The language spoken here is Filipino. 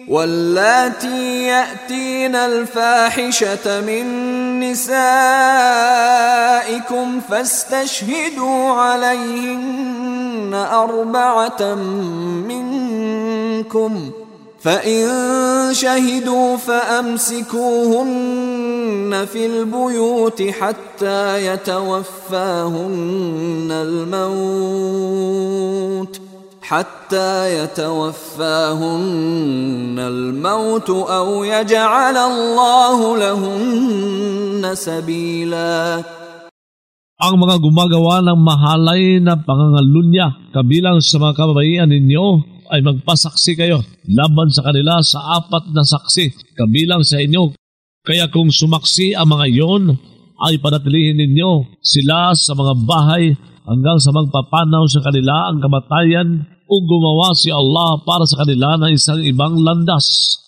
واللاتي يأتين الفاحشة من نسائكم فاستشهدوا عليهن 4 منكم، فإن شهدوا فأمسكوهن في البيوت حتى يتوفاهن الموت أو يجعل الله لهن سبيلا. Ang mga gumagawa ng mahalay na pangangalunya kabilang sa mga kababaihan ninyo ay magpasaksi kayo laban sa kanila sa 4 na saksi kabilang sa inyo. Kaya kung sumaksi ang mga iyon, ay panatilihin ninyo sila sa mga bahay hanggang sa magpapanaw sa kanila ang kamatayan o gumawa si Allah para sa kanila ng isang ibang landas.